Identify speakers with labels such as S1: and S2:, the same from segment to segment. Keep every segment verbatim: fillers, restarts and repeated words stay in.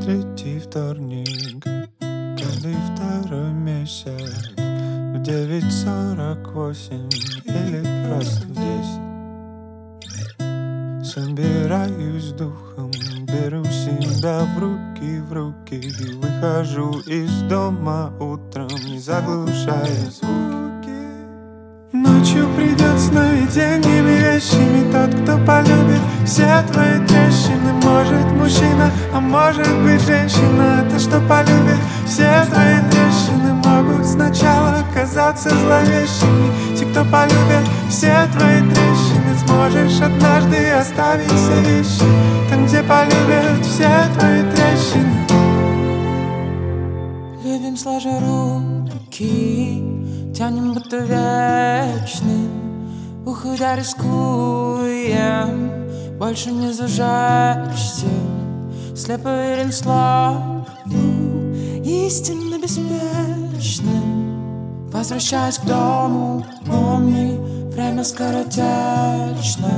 S1: третий вторник, каждый второй месяц, в девять сорок восемь или просто в десять. Собираюсь духом, беру себя в руки, в руки, выхожу из дома утром, не заглушая звуки. Ночью придет сновидениями, вещами тот, кто полюбит все твои трещины. Может мужчина, а может быть женщина. Это что полюбит все твои трещины. Могут сначала казаться зловещими. Те, кто полюбит все твои трещины. Сможешь однажды оставить все вещи там, где полюбят все твои трещины.
S2: Любим сложа руки, тянем будто вечным, уходя рискуем, больше не зажечься. Слепо верен слову, истинно беспечным. Возвращаясь к дому, помни, время скоротечно.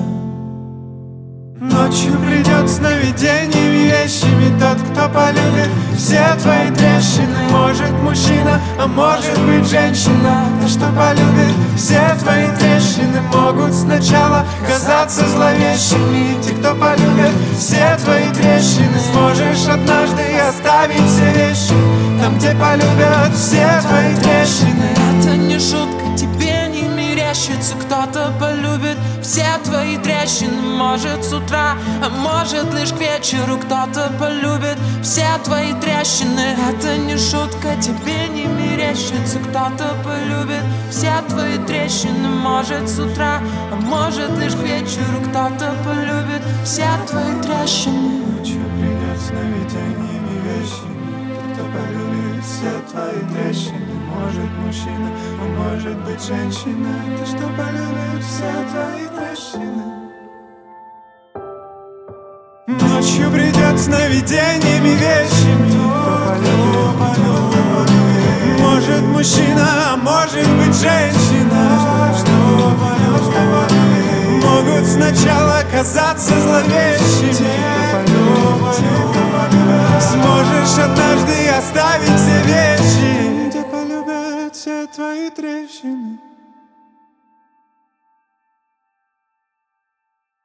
S1: Ночью придет сновидениями, вещами тот, кто полюбит все твои трещины. Может мужчина, а может быть женщина. Та, что полюбит все твои трещины. Могут сначала казаться зловещими. Те, кто полюбит все твои трещины. Сможешь однажды оставить все вещи там, где полюбят все твои трещины.
S2: Это не шутка, тебе не мерещится. Кто-то полюбит все твои трещины. Может с утра, а может лишь к вечеру. Кто-то полюбит все твои трещины. Это не шутка, тебе не мерещится. Кто-то полюбит все твои трещины. Может с утра, а может лишь к вечеру. Кто-то полюбит все твои трещины.
S1: Ночью придет сновидениями, вещами тот, кто полюбит все твои трещины. Может мужчина, а может быть женщина. Та, что полюбит все твои трещины. Ночью придет сновидениями, вещами кто полюбит. Может мужчина, а может быть женщина. Могут сначала казаться зловещими. Сможешь однажды оставить